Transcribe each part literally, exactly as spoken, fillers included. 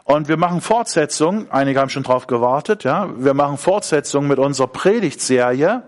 Und wir machen Fortsetzung, einige haben schon drauf gewartet, ja. Wir machen Fortsetzung mit unserer Predigtserie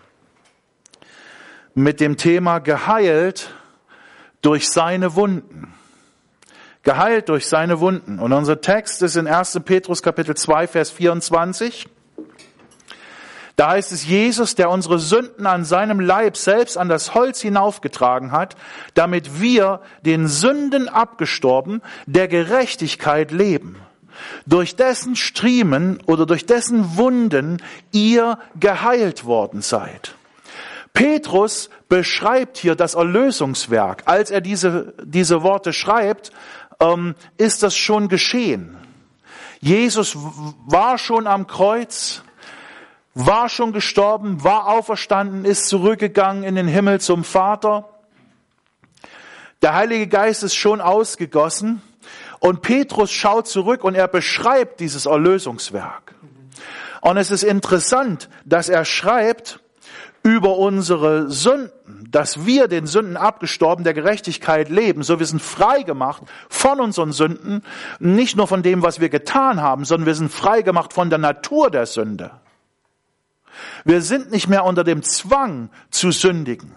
mit dem Thema geheilt durch seine Wunden. Geheilt durch seine Wunden. Und unser Text ist in erster Petrus Kapitel zwei, Vers vierundzwanzig. Da heißt es, Jesus, der unsere Sünden an seinem Leib selbst an das Holz hinaufgetragen hat, damit wir den Sünden abgestorben, der Gerechtigkeit leben. Durch dessen Striemen oder durch dessen Wunden ihr geheilt worden seid. Petrus beschreibt hier das Erlösungswerk. Als er diese, diese Worte schreibt, ähm, ist das schon geschehen. Jesus war schon am Kreuz, war schon gestorben, war auferstanden, ist zurückgegangen in den Himmel zum Vater. Der Heilige Geist ist schon ausgegossen und Petrus schaut zurück und er beschreibt dieses Erlösungswerk. Und es ist interessant, dass er schreibt über unsere Sünden, dass wir den Sünden abgestorben, der Gerechtigkeit leben. So, wir sind frei gemacht von unseren Sünden, nicht nur von dem, was wir getan haben, sondern wir sind frei gemacht von der Natur der Sünde. Wir sind nicht mehr unter dem Zwang zu sündigen.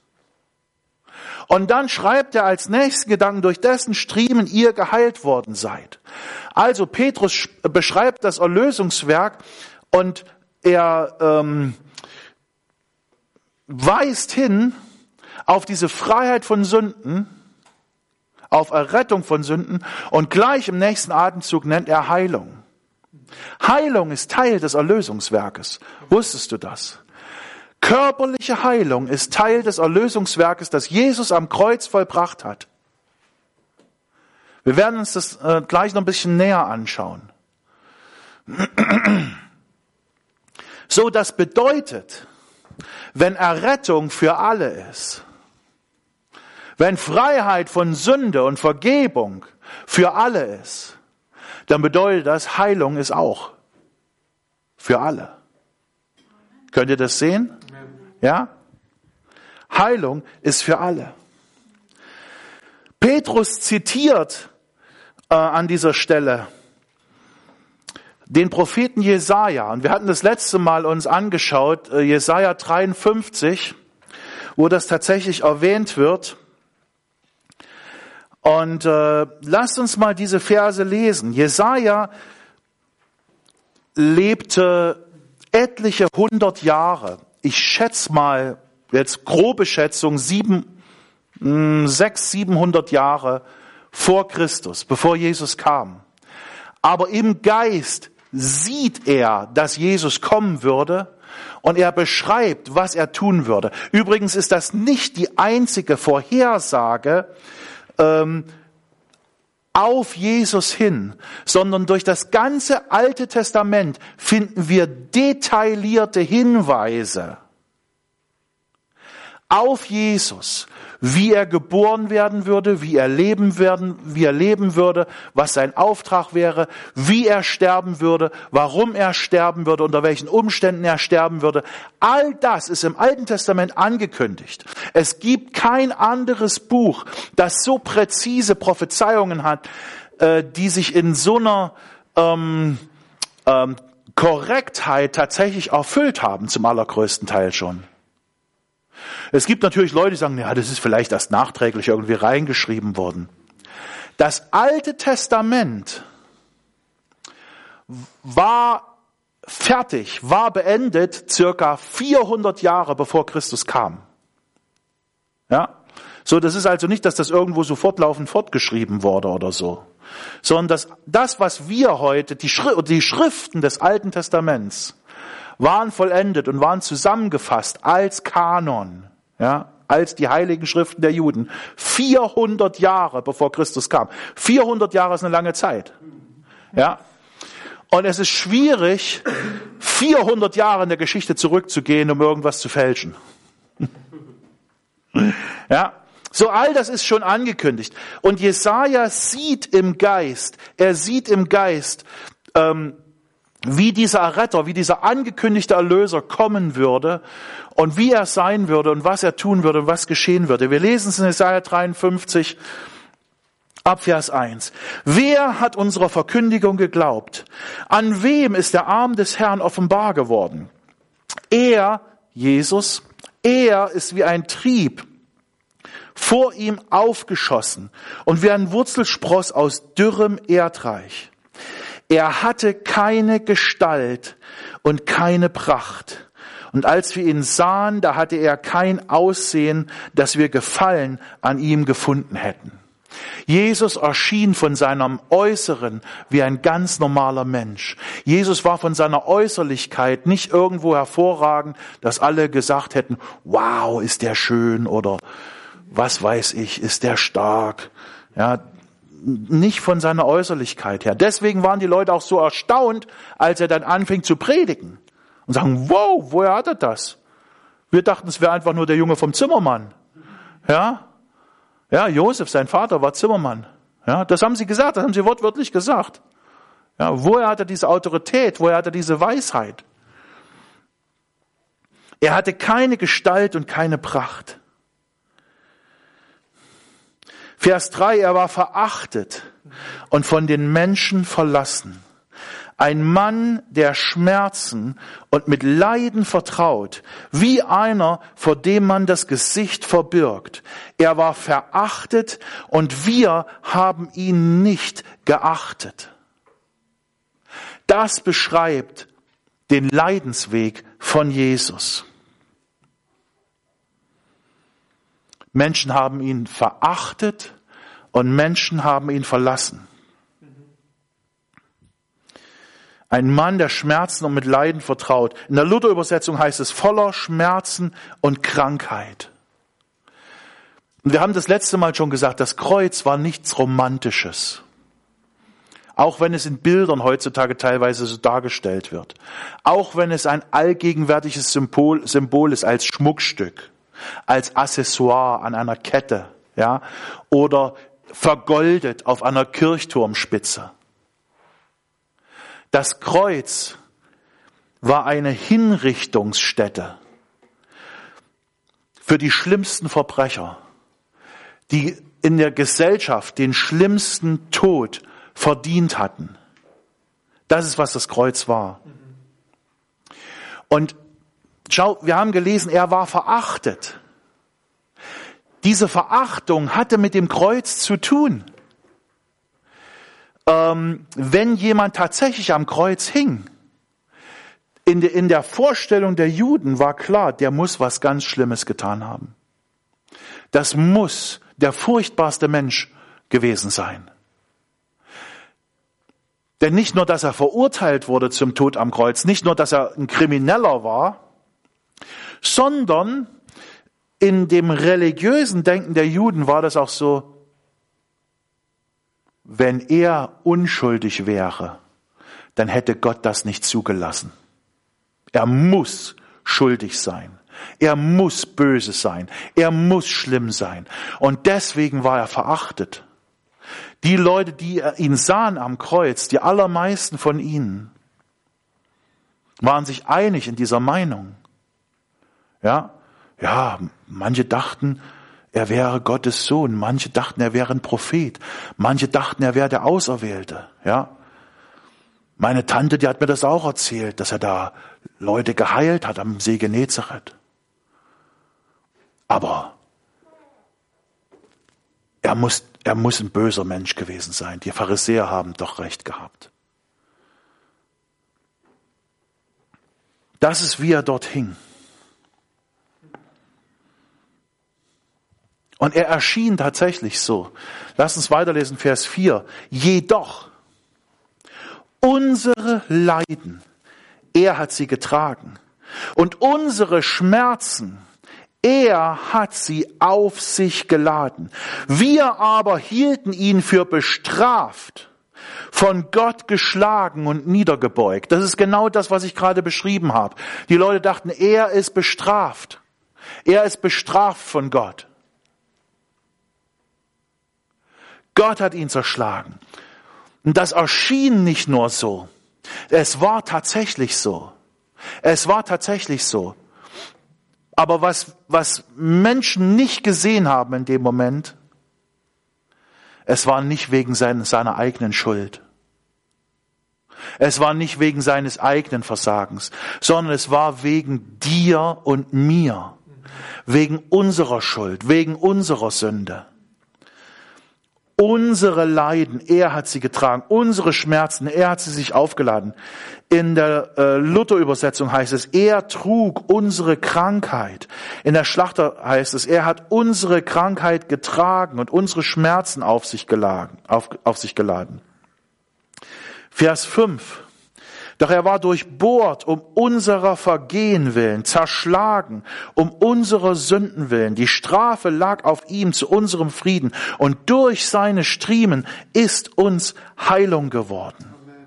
Und dann schreibt er als nächsten Gedanken, durch dessen Striemen ihr geheilt worden seid. Also Petrus beschreibt das Erlösungswerk und er ähm, weist hin auf diese Freiheit von Sünden, auf Errettung von Sünden und gleich im nächsten Atemzug nennt er Heilung. Heilung ist Teil des Erlösungswerkes. Wusstest du das? Körperliche Heilung ist Teil des Erlösungswerkes, das Jesus am Kreuz vollbracht hat. Wir werden uns das äh, gleich noch ein bisschen näher anschauen. So, das bedeutet, wenn Errettung für alle ist, wenn Freiheit von Sünde und Vergebung für alle ist, dann bedeutet das, Heilung ist auch für alle. Könnt ihr das sehen? Ja? Heilung ist für alle. Petrus zitiert äh, an dieser Stelle den Propheten Jesaja. Und wir hatten das letzte Mal uns angeschaut, äh, Jesaja dreiundfünfzig, wo das tatsächlich erwähnt wird. Und äh, lasst uns mal diese Verse lesen. Jesaja lebte etliche hundert Jahre. Ich schätze mal, jetzt grobe Schätzung, sieben, mh, sechs, siebenhundert Jahre vor Christus, bevor Jesus kam. Aber im Geist sieht er, dass Jesus kommen würde und er beschreibt, was er tun würde. Übrigens ist das nicht die einzige Vorhersage ähm, auf Jesus hin, sondern durch das ganze Alte Testament finden wir detaillierte Hinweise auf Jesus, wie er geboren werden würde, wie er leben werden, wie er leben würde, was sein Auftrag wäre, wie er sterben würde, warum er sterben würde, unter welchen Umständen er sterben würde. All das ist im Alten Testament angekündigt. Es gibt kein anderes Buch, das so präzise Prophezeiungen hat, äh, die sich in so einer ähm, ähm, Korrektheit tatsächlich erfüllt haben, zum allergrößten Teil schon. Es gibt natürlich Leute, die sagen, ja, das ist vielleicht erst nachträglich irgendwie reingeschrieben worden. Das Alte Testament war fertig, war beendet circa vierhundert Jahre bevor Christus kam. Ja? So, das ist also nicht, dass das irgendwo so fortlaufend fortgeschrieben wurde oder so, sondern dass das, was wir heute, die, Schri- die Schriften des Alten Testaments, waren vollendet und waren zusammengefasst als Kanon, ja, als die heiligen Schriften der Juden, vierhundert Jahre bevor Christus kam. vierhundert Jahre ist eine lange Zeit. Ja. Und es ist schwierig, vierhundert Jahre in der Geschichte zurückzugehen, um irgendwas zu fälschen. Ja. So, all das ist schon angekündigt. Und Jesaja sieht im Geist, er sieht im Geist, ähm, wie dieser Erretter, wie dieser angekündigte Erlöser kommen würde und wie er sein würde und was er tun würde und was geschehen würde. Wir lesen es in Jesaja dreiundfünfzig Ab Vers eins. Wer hat unserer Verkündigung geglaubt? An wem ist der Arm des Herrn offenbar geworden? Er, Jesus, er ist wie ein Trieb vor ihm aufgeschossen und wie ein Wurzelspross aus dürrem Erdreich. Er hatte keine Gestalt und keine Pracht. Und als wir ihn sahen, da hatte er kein Aussehen, dass wir Gefallen an ihm gefunden hätten. Jesus erschien von seinem Äußeren wie ein ganz normaler Mensch. Jesus war von seiner Äußerlichkeit nicht irgendwo hervorragend, dass alle gesagt hätten, wow, ist der schön oder was weiß ich, ist der stark. Ja, nicht von seiner Äußerlichkeit her. Deswegen waren die Leute auch so erstaunt, als er dann anfing zu predigen und sagen, wow, woher hat er das? Wir dachten, es wäre einfach nur der Junge vom Zimmermann. Ja, Ja, Josef, sein Vater, war Zimmermann. Ja, das haben sie gesagt, das haben sie wortwörtlich gesagt. Ja, woher hat er diese Autorität? Woher hat er diese Weisheit? Er hatte keine Gestalt und keine Pracht. Vers drei, er war verachtet und von den Menschen verlassen. Ein Mann, der Schmerzen und mit Leiden vertraut, wie einer, vor dem man das Gesicht verbirgt. Er war verachtet und wir haben ihn nicht geachtet. Das beschreibt den Leidensweg von Jesus. Menschen haben ihn verachtet und Menschen haben ihn verlassen. Ein Mann, der Schmerzen und mit Leiden vertraut. In der Luther-Übersetzung heißt es voller Schmerzen und Krankheit. Und wir haben das letzte Mal schon gesagt, das Kreuz war nichts Romantisches. Auch wenn es in Bildern heutzutage teilweise so dargestellt wird. Auch wenn es ein allgegenwärtiges Symbol, Symbol ist als Schmuckstück, als Accessoire an einer Kette, ja, oder vergoldet auf einer Kirchturmspitze. Das Kreuz war eine Hinrichtungsstätte für die schlimmsten Verbrecher, die in der Gesellschaft den schlimmsten Tod verdient hatten. Das ist, was das Kreuz war. Und schau, wir haben gelesen, er war verachtet. Diese Verachtung hatte mit dem Kreuz zu tun. Ähm, wenn jemand tatsächlich am Kreuz hing, in, de, in der Vorstellung der Juden war klar, der muss was ganz Schlimmes getan haben. Das muss der furchtbarste Mensch gewesen sein. Denn nicht nur, dass er verurteilt wurde zum Tod am Kreuz, nicht nur, dass er ein Krimineller war, sondern in dem religiösen Denken der Juden war das auch so, wenn er unschuldig wäre, dann hätte Gott das nicht zugelassen. Er muss schuldig sein. Er muss böse sein. Er muss schlimm sein. Und deswegen war er verachtet. Die Leute, die ihn sahen am Kreuz, die allermeisten von ihnen, waren sich einig in dieser Meinung. Ja, ja, manche dachten, er wäre Gottes Sohn. Manche dachten, er wäre ein Prophet. Manche dachten, er wäre der Auserwählte. Ja, meine Tante, die hat mir das auch erzählt, dass er da Leute geheilt hat am See Genezareth. Aber er muss, er muss ein böser Mensch gewesen sein. Die Pharisäer haben doch recht gehabt. Das ist, wie er dort hing. Und er erschien tatsächlich so. Lass uns weiterlesen, Vers vier. Jedoch, unsere Leiden, er hat sie getragen. Und unsere Schmerzen, er hat sie auf sich geladen. Wir aber hielten ihn für bestraft, von Gott geschlagen und niedergebeugt. Das ist genau das, was ich gerade beschrieben habe. Die Leute dachten, er ist bestraft. Er ist bestraft von Gott. Gott hat ihn zerschlagen. Und das erschien nicht nur so. Es war tatsächlich so. Es war tatsächlich so. Aber was, was Menschen nicht gesehen haben in dem Moment, Es war nicht wegen seiner eigenen Schuld. Es war nicht wegen seines eigenen Versagens, sondern es war wegen dir und mir, wegen unserer Schuld, wegen unserer Sünde. Unsere Leiden, er hat sie getragen, unsere Schmerzen, er hat sie sich aufgeladen. In der äh, Luther-Übersetzung heißt es, er trug unsere Krankheit. In der Schlachter heißt es, er hat unsere Krankheit getragen und unsere Schmerzen auf sich geladen, auf, auf sich geladen. Vers fünf. Doch er war durchbohrt um unserer Vergehen willen, zerschlagen um unserer Sünden willen. Die Strafe lag auf ihm zu unserem Frieden und durch seine Striemen ist uns Heilung geworden.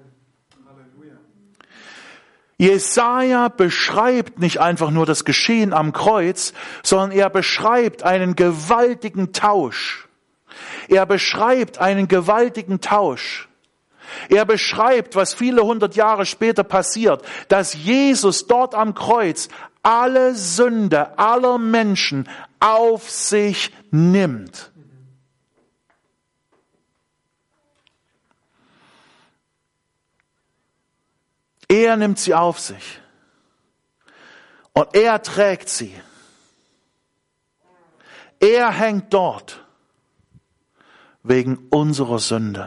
Jesaja beschreibt nicht einfach nur das Geschehen am Kreuz, sondern er beschreibt einen gewaltigen Tausch. Er beschreibt einen gewaltigen Tausch. Er beschreibt, was viele hundert Jahre später passiert, dass Jesus dort am Kreuz alle Sünde aller Menschen auf sich nimmt. Er nimmt sie auf sich und er trägt sie. Er hängt dort wegen unserer Sünde.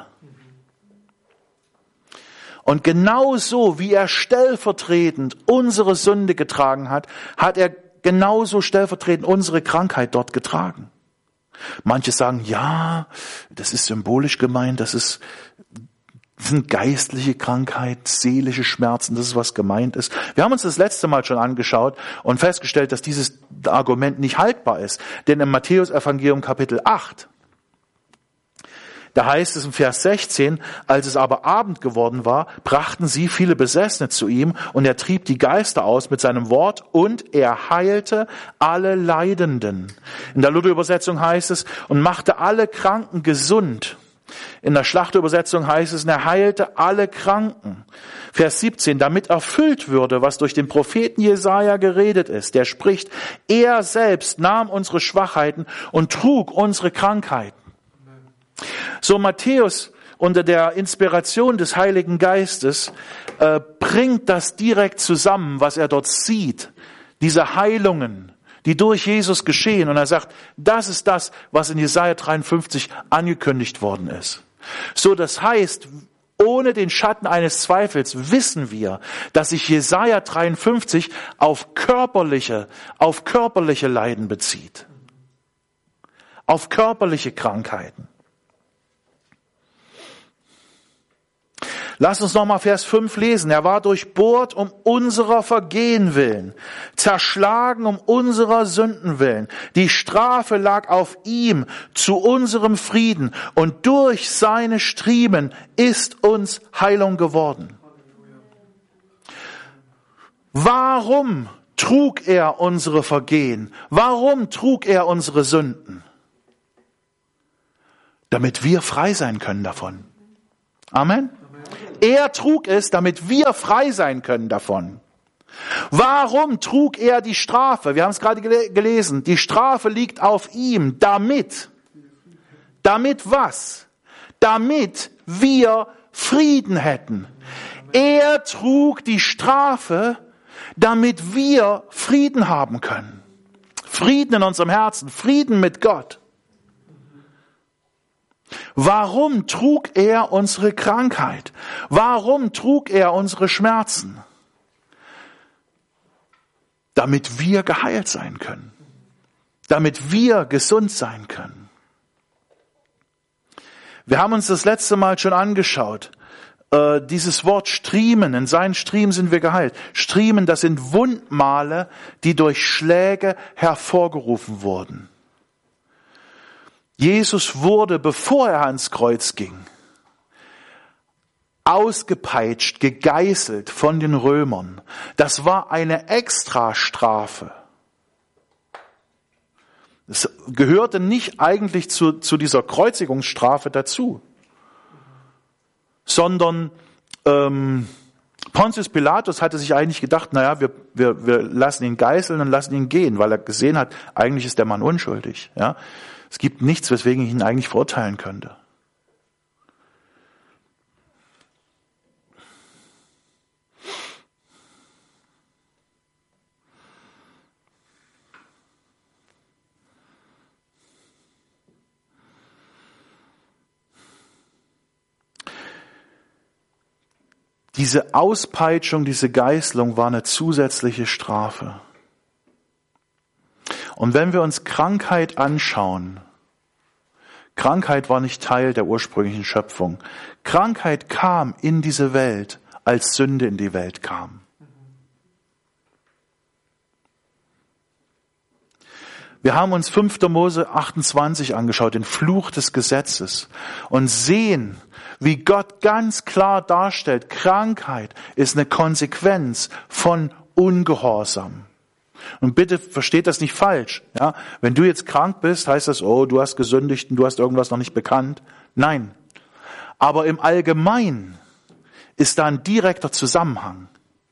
Und genauso wie er stellvertretend unsere Sünde getragen hat, hat er genauso stellvertretend unsere Krankheit dort getragen. Manche sagen, ja, das ist symbolisch gemeint, das ist, das sind geistliche Krankheit, seelische Schmerzen, das ist, was gemeint ist. Wir haben uns das letzte Mal schon angeschaut und festgestellt, dass dieses Argument nicht haltbar ist. Denn im Matthäus-Evangelium Kapitel acht, da heißt es im Vers sechzehn, als es aber Abend geworden war, brachten sie viele Besessene zu ihm und er trieb die Geister aus mit seinem Wort und er heilte alle Leidenden. In der Luther-Übersetzung heißt es, und machte alle Kranken gesund. In der Schlachter-Übersetzung heißt es, er heilte alle Kranken. Vers siebzehn, damit erfüllt würde, was durch den Propheten Jesaja geredet ist. Der spricht, er selbst nahm unsere Schwachheiten und trug unsere Krankheiten. So Matthäus unter der Inspiration des Heiligen Geistes äh, bringt das direkt zusammen, was er dort sieht. Diese Heilungen, die durch Jesus geschehen. Und er sagt, das ist das, was in Jesaja dreiundfünfzig angekündigt worden ist. So, das heißt, ohne den Schatten eines Zweifels wissen wir, dass sich Jesaja dreiundfünfzig auf körperliche, auf körperliche Leiden bezieht. Auf körperliche Krankheiten. Lass uns nochmal Vers fünf lesen. Er war durchbohrt um unserer Vergehen willen, zerschlagen um unserer Sünden willen. Die Strafe lag auf ihm zu unserem Frieden und durch seine Striemen ist uns Heilung geworden. Warum trug er unsere Vergehen? Warum trug er unsere Sünden? Damit wir frei sein können davon. Amen. Er trug es, damit wir frei sein können davon. Warum trug er die Strafe? Wir haben es gerade gelesen. Die Strafe liegt auf ihm. Damit. Damit was? Damit wir Frieden hätten. Er trug die Strafe, damit wir Frieden haben können. Frieden in unserem Herzen. Frieden mit Gott. Warum trug er unsere Krankheit? Warum trug er unsere Schmerzen? Damit wir geheilt sein können. Damit wir gesund sein können. Wir haben uns das letzte Mal schon angeschaut. Äh, dieses Wort Striemen, in seinen Striemen sind wir geheilt. Striemen, das sind Wundmale, die durch Schläge hervorgerufen wurden. Jesus wurde, bevor er ans Kreuz ging, ausgepeitscht, gegeißelt von den Römern. Das war eine Extrastrafe. Es gehörte nicht eigentlich zu, zu dieser Kreuzigungsstrafe dazu, sondern ähm, Pontius Pilatus hatte sich eigentlich gedacht, naja, wir, wir, wir lassen ihn geißeln und lassen ihn gehen, weil er gesehen hat, eigentlich ist der Mann unschuldig. Ja, es gibt nichts, weswegen ich ihn eigentlich verurteilen könnte. Diese Auspeitschung, diese Geißelung war eine zusätzliche Strafe. Und wenn wir uns Krankheit anschauen, Krankheit war nicht Teil der ursprünglichen Schöpfung. Krankheit kam in diese Welt, als Sünde in die Welt kam. Wir haben uns fünfter Mose achtundzwanzig angeschaut, den Fluch des Gesetzes, und sehen, wie Gott ganz klar darstellt, Krankheit ist eine Konsequenz von Ungehorsam. Und bitte versteht das nicht falsch. Ja? Wenn du jetzt krank bist, heißt das, oh, du hast gesündigt und du hast irgendwas noch nicht bekannt. Nein. Aber im Allgemeinen ist da ein direkter Zusammenhang.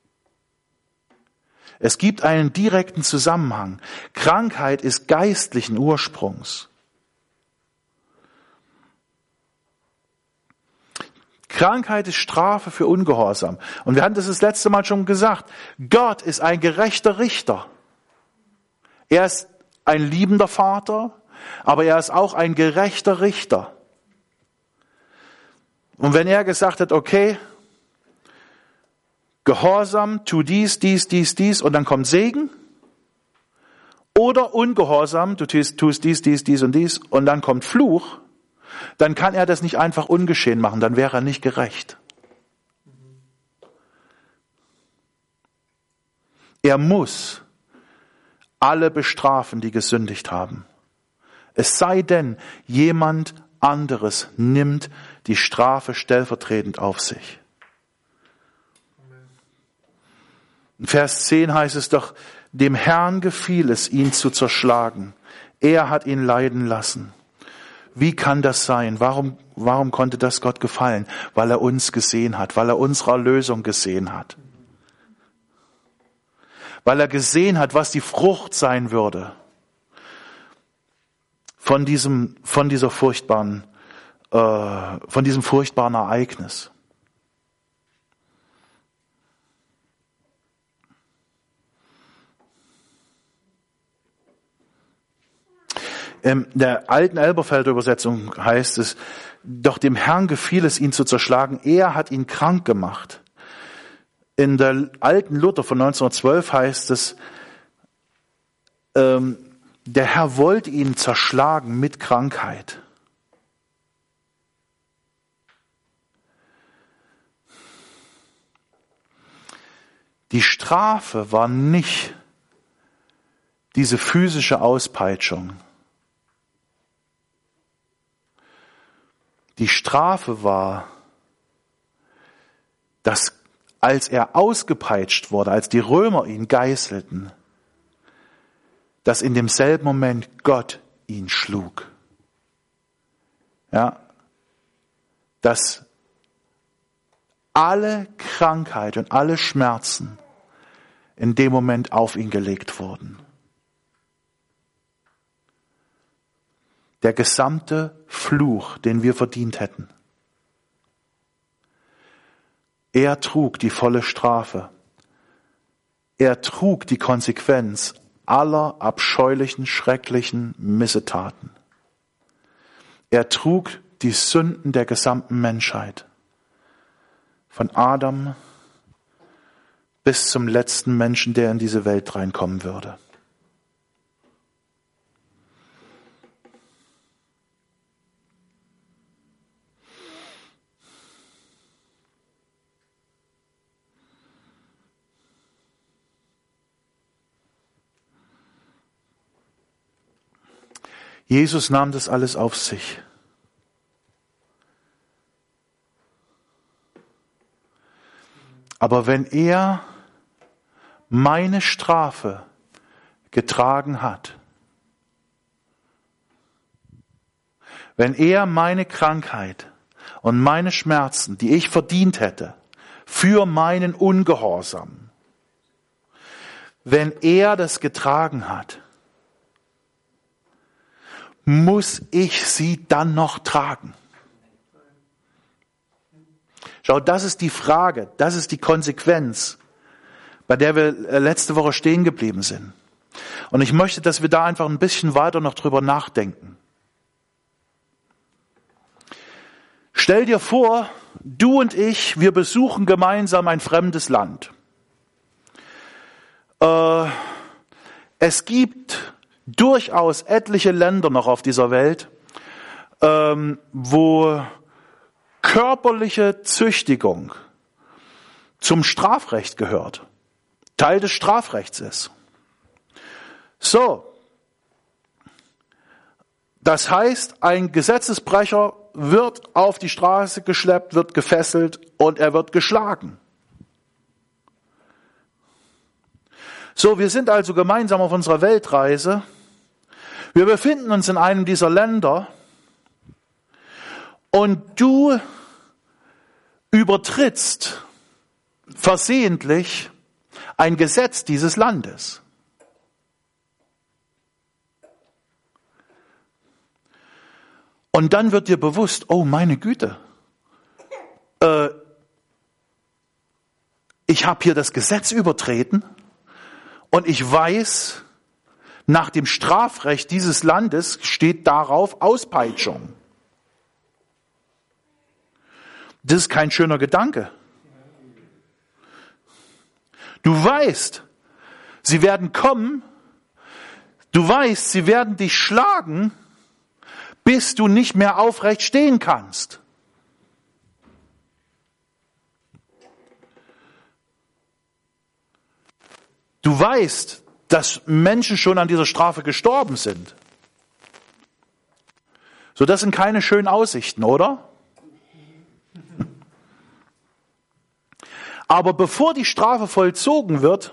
Es gibt einen direkten Zusammenhang. Krankheit ist geistlichen Ursprungs. Krankheit ist Strafe für Ungehorsam. Und wir hatten das das letzte Mal schon gesagt. Gott ist ein gerechter Richter. Er ist ein liebender Vater, aber er ist auch ein gerechter Richter. Und wenn er gesagt hat, okay, Gehorsam, tu dies, dies, dies, dies und dann kommt Segen, oder Ungehorsam, du tust, tust dies, dies, dies und dies und dann kommt Fluch, dann kann er das nicht einfach ungeschehen machen, dann wäre er nicht gerecht. Er muss alle bestrafen, die gesündigt haben. Es sei denn, jemand anderes nimmt die Strafe stellvertretend auf sich. In Vers zehn heißt es doch, dem Herrn gefiel es, ihn zu zerschlagen. Er hat ihn leiden lassen. Wie kann das sein? Warum, warum konnte das Gott gefallen? Weil er uns gesehen hat, weil er unsere Erlösung gesehen hat. Weil er gesehen hat, was die Frucht sein würde von diesem, von dieser furchtbaren, äh, von diesem furchtbaren Ereignis. In der alten Elberfelder Übersetzung heißt es, doch dem Herrn gefiel es, ihn zu zerschlagen. Er hat ihn krank gemacht. In der alten Luther von neunzehnhundertzwölf heißt es, ähm, der Herr wollte ihn zerschlagen mit Krankheit. Die Strafe war nicht diese physische Auspeitschung. Die Strafe war, dass als er ausgepeitscht wurde, als die Römer ihn geißelten, dass in demselben Moment Gott ihn schlug. Ja, dass alle Krankheit und alle Schmerzen in dem Moment auf ihn gelegt wurden. Der gesamte Fluch, den wir verdient hätten. Er trug die volle Strafe. Er trug die Konsequenz aller abscheulichen, schrecklichen Missetaten. Er trug die Sünden der gesamten Menschheit. Von Adam bis zum letzten Menschen, der in diese Welt reinkommen würde. Jesus nahm das alles auf sich. Aber wenn er meine Strafe getragen hat, wenn er meine Krankheit und meine Schmerzen, die ich verdient hätte, für meinen Ungehorsam, wenn er das getragen hat, muss ich sie dann noch tragen? Schau, das ist die Frage, das ist die Konsequenz, bei der wir letzte Woche stehen geblieben sind. Und ich möchte, dass wir da einfach ein bisschen weiter noch drüber nachdenken. Stell dir vor, du und ich, wir besuchen gemeinsam ein fremdes Land. Äh, es gibt durchaus etliche Länder noch auf dieser Welt, ähm, wo körperliche Züchtigung zum Strafrecht gehört, Teil des Strafrechts ist. So, das heißt, ein Gesetzesbrecher wird auf die Straße geschleppt, wird gefesselt und er wird geschlagen. So, wir sind also gemeinsam auf unserer Weltreise. Wir befinden uns in einem dieser Länder und du übertrittst versehentlich ein Gesetz dieses Landes. Und dann wird dir bewusst, oh meine Güte, äh, ich habe hier das Gesetz übertreten und ich weiß, nach dem Strafrecht dieses Landes steht darauf Auspeitschung. Das ist kein schöner Gedanke. Du weißt, sie werden kommen, du weißt, sie werden dich schlagen, bis du nicht mehr aufrecht stehen kannst. Du weißt, dass Menschen schon an dieser Strafe gestorben sind. So, das sind keine schönen Aussichten, oder? Aber bevor die Strafe vollzogen wird,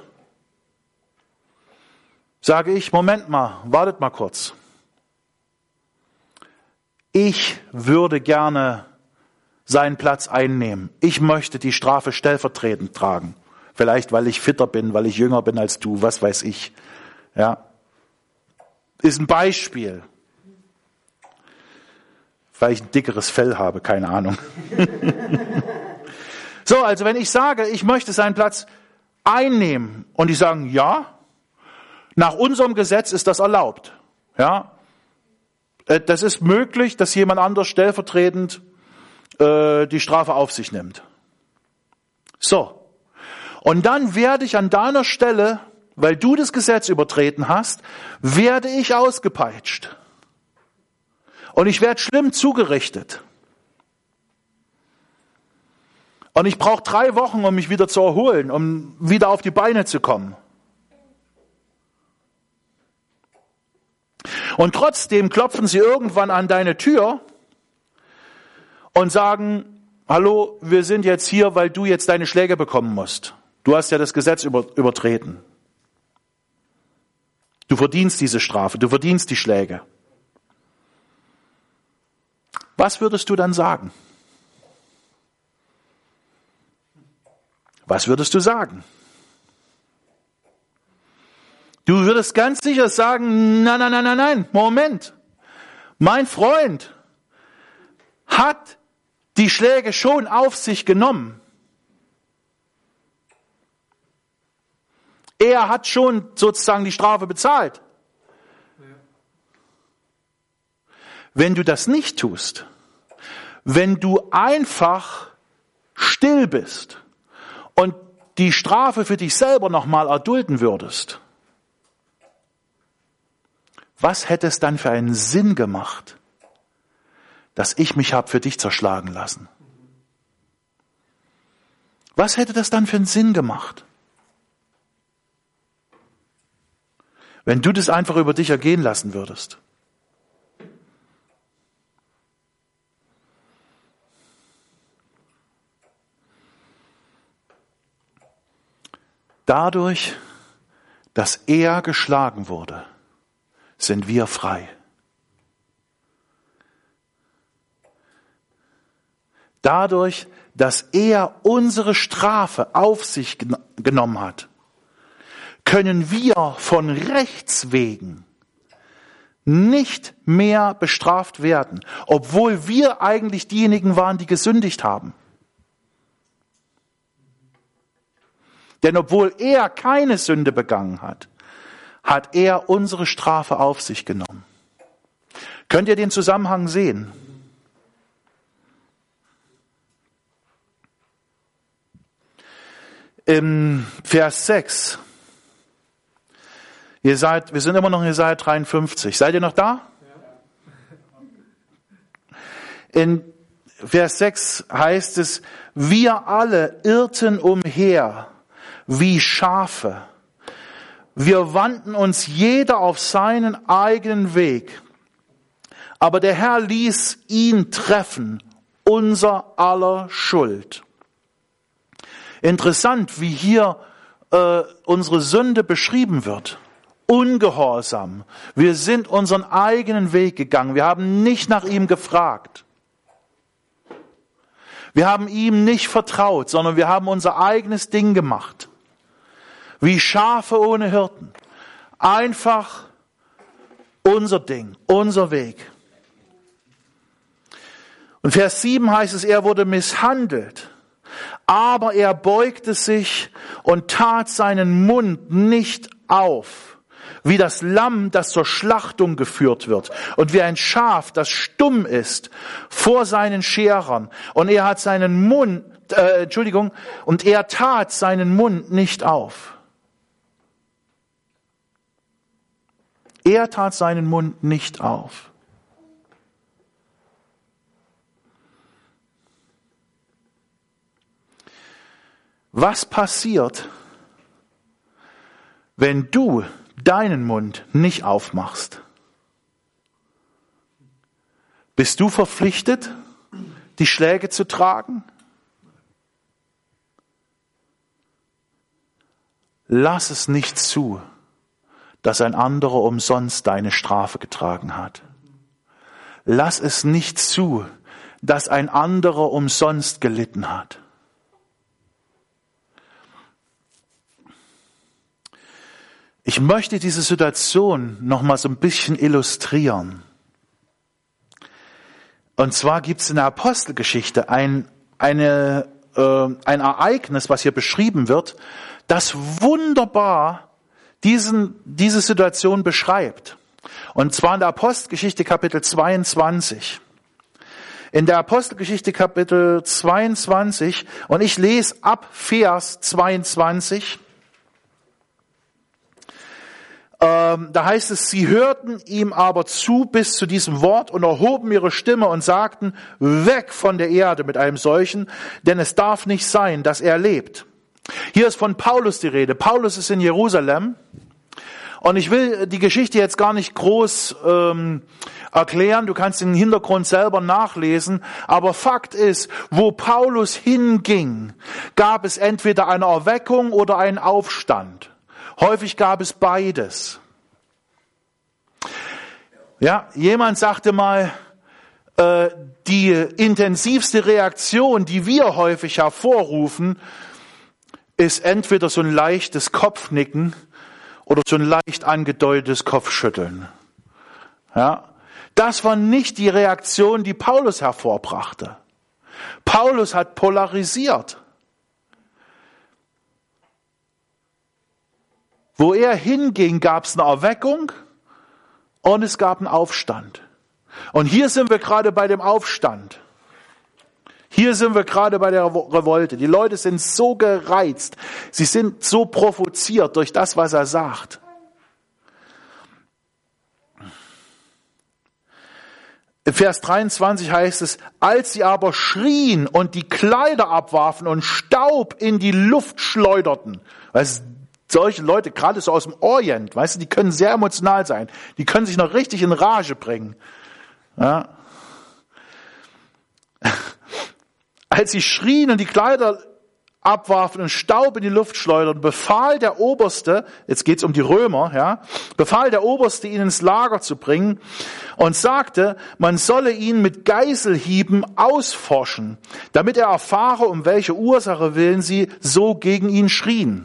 sage ich, Moment mal, wartet mal kurz. Ich würde gerne seinen Platz einnehmen. Ich möchte die Strafe stellvertretend tragen. Vielleicht, weil ich fitter bin, weil ich jünger bin als du, was weiß ich. Ja. Ist ein Beispiel. Weil ich ein dickeres Fell habe, keine Ahnung. So, also wenn ich sage, ich möchte seinen Platz einnehmen und die sagen, ja, nach unserem Gesetz ist das erlaubt. Ja. Das ist möglich, dass jemand anders stellvertretend äh, die Strafe auf sich nimmt. So. Und dann werde ich an deiner Stelle, weil du das Gesetz übertreten hast, werde ich ausgepeitscht. Und ich werde schlimm zugerichtet. Und ich brauche drei Wochen, um mich wieder zu erholen, um wieder auf die Beine zu kommen. Und trotzdem klopfen sie irgendwann an deine Tür und sagen, hallo, wir sind jetzt hier, weil du jetzt deine Schläge bekommen musst. Du hast ja das Gesetz über, übertreten. Du verdienst diese Strafe, du verdienst die Schläge. Was würdest du dann sagen? Was würdest du sagen? Du würdest ganz sicher sagen, nein, nein, nein, nein, nein, Moment. Mein Freund hat die Schläge schon auf sich genommen. Er hat schon sozusagen die Strafe bezahlt. Wenn du das nicht tust, wenn du einfach still bist und die Strafe für dich selber nochmal erdulden würdest, was hätte es dann für einen Sinn gemacht, dass ich mich habe für dich zerschlagen lassen? Was hätte das dann für einen Sinn gemacht? Wenn du das einfach über dich ergehen lassen würdest. Dadurch, dass er geschlagen wurde, sind wir frei. Dadurch, dass er unsere Strafe auf sich genommen hat, können wir von Rechts wegen nicht mehr bestraft werden, obwohl wir eigentlich diejenigen waren, die gesündigt haben. Denn obwohl er keine Sünde begangen hat, hat er unsere Strafe auf sich genommen. Könnt ihr den Zusammenhang sehen? Im Vers sechs. Ihr seid, wir sind immer noch in Jesaja dreiundfünfzig. Seid ihr noch da? In Vers sechs heißt es, wir alle irrten umher wie Schafe. Wir wandten uns jeder auf seinen eigenen Weg. Aber der Herr ließ ihn treffen, unser aller Schuld. Interessant, wie hier äh, unsere Sünde beschrieben wird. Ungehorsam. Wir sind unseren eigenen Weg gegangen. Wir haben nicht nach ihm gefragt. Wir haben ihm nicht vertraut, sondern wir haben unser eigenes Ding gemacht. Wie Schafe ohne Hirten. Einfach unser Ding, unser Weg. Und Vers sieben heißt es, er wurde misshandelt, aber er beugte sich und tat seinen Mund nicht auf, wie das Lamm, das zur Schlachtung geführt wird, und wie ein Schaf, das stumm ist vor seinen Scherern. Und er hat seinen Mund, äh, Entschuldigung, und er tat seinen Mund nicht auf. Er tat seinen Mund nicht auf. Was passiert, wenn du deinen Mund nicht aufmachst? Bist du verpflichtet, die Schläge zu tragen? Lass es nicht zu, dass ein anderer umsonst deine Strafe getragen hat. Lass es nicht zu, dass ein anderer umsonst gelitten hat. Ich möchte diese Situation noch mal so ein bisschen illustrieren. Und zwar gibt es in der Apostelgeschichte ein, eine, äh, ein Ereignis, was hier beschrieben wird, das wunderbar diesen, diese Situation beschreibt. Und zwar in der Apostelgeschichte Kapitel zweiundzwanzig. In der Apostelgeschichte Kapitel zweiundzwanzig, und ich lese ab Vers zweiundzwanzig, da heißt es, sie hörten ihm aber zu bis zu diesem Wort und erhoben ihre Stimme und sagten, weg von der Erde mit einem solchen, denn es darf nicht sein, dass er lebt. Hier ist von Paulus die Rede. Paulus ist in Jerusalem und ich will die Geschichte jetzt gar nicht groß ähm, erklären. Du kannst den Hintergrund selber nachlesen. Aber Fakt ist, wo Paulus hinging, gab es entweder eine Erweckung oder einen Aufstand. Häufig gab es beides. Ja, jemand sagte mal, äh, die intensivste Reaktion, die wir häufig hervorrufen, ist entweder so ein leichtes Kopfnicken oder so ein leicht angedeutetes Kopfschütteln. Ja, das war nicht die Reaktion, die Paulus hervorbrachte. Paulus hat polarisiert. Wo er hinging, gab es eine Erweckung und es gab einen Aufstand. Und hier sind wir gerade bei dem Aufstand. Hier sind wir gerade bei der Revolte. Die Leute sind so gereizt. Sie sind so provoziert durch das, was er sagt. In Vers dreiundzwanzig heißt es, als sie aber schrien und die Kleider abwarfen und Staub in die Luft schleuderten. Weißt, solche Leute, gerade so aus dem Orient, weißt du, die können sehr emotional sein. Die können sich noch richtig in Rage bringen. Ja. Als sie schrien und die Kleider abwarfen und Staub in die Luft schleuderten, befahl der Oberste, jetzt geht's um die Römer, ja, befahl der Oberste, ihn ins Lager zu bringen und sagte, man solle ihn mit Geiselhieben ausforschen, damit er erfahre, um welche Ursache willen sie so gegen ihn schrien.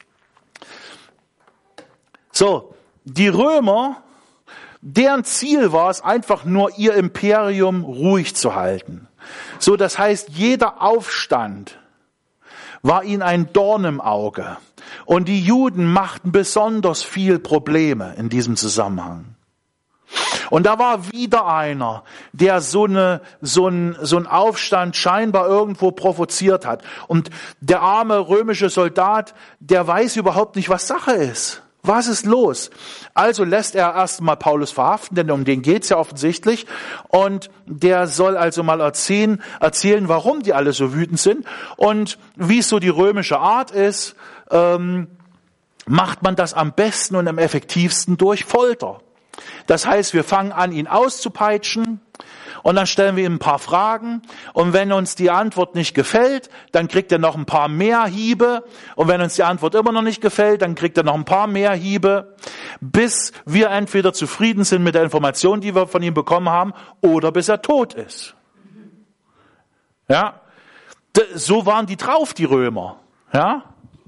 So, die Römer, deren Ziel war es, einfach nur ihr Imperium ruhig zu halten. So, das heißt, jeder Aufstand war ihnen ein Dorn im Auge. Und die Juden machten besonders viel Probleme in diesem Zusammenhang. Und da war wieder einer, der so eine, so ein, so ein Aufstand scheinbar irgendwo provoziert hat. Und der arme römische Soldat, der weiß überhaupt nicht, was Sache ist. Was ist los? Also lässt er erstmal Paulus verhaften, denn um den geht's ja offensichtlich. Und der soll also mal erzählen, erzählen, warum die alle so wütend sind und wie es so die römische Art ist. Ähm, macht man das am besten und am effektivsten durch Folter. Das heißt, wir fangen an, ihn auszupeitschen. Und dann stellen wir ihm ein paar Fragen. Und wenn uns die Antwort nicht gefällt, dann kriegt er noch ein paar mehr Hiebe. Und wenn uns die Antwort immer noch nicht gefällt, dann kriegt er noch ein paar mehr Hiebe, bis wir entweder zufrieden sind mit der Information, die wir von ihm bekommen haben, oder bis er tot ist. Ja, so waren die drauf, die Römer. Ja.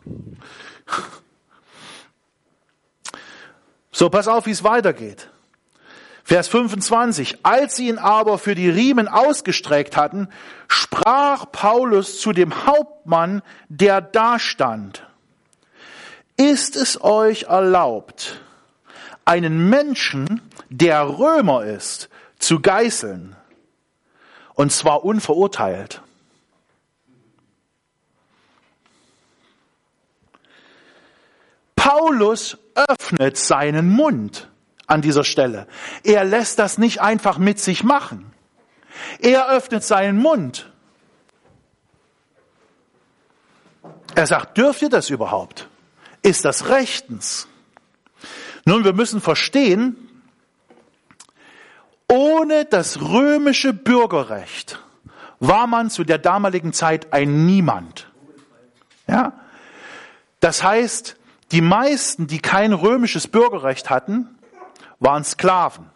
So, pass auf, wie es weitergeht. Vers fünfundzwanzig. Als sie ihn aber für die Riemen ausgestreckt hatten, sprach Paulus zu dem Hauptmann, der da stand: Ist es euch erlaubt, einen Menschen, der Römer ist, zu geißeln? Und zwar unverurteilt. Paulus öffnet seinen Mund an dieser Stelle. Er lässt das nicht einfach mit sich machen. Er öffnet seinen Mund. Er sagt, dürft ihr das überhaupt? Ist das rechtens? Nun, wir müssen verstehen, ohne das römische Bürgerrecht war man zu der damaligen Zeit ein Niemand. Ja? Das heißt, die meisten, die kein römisches Bürgerrecht hatten, waren Sklaven.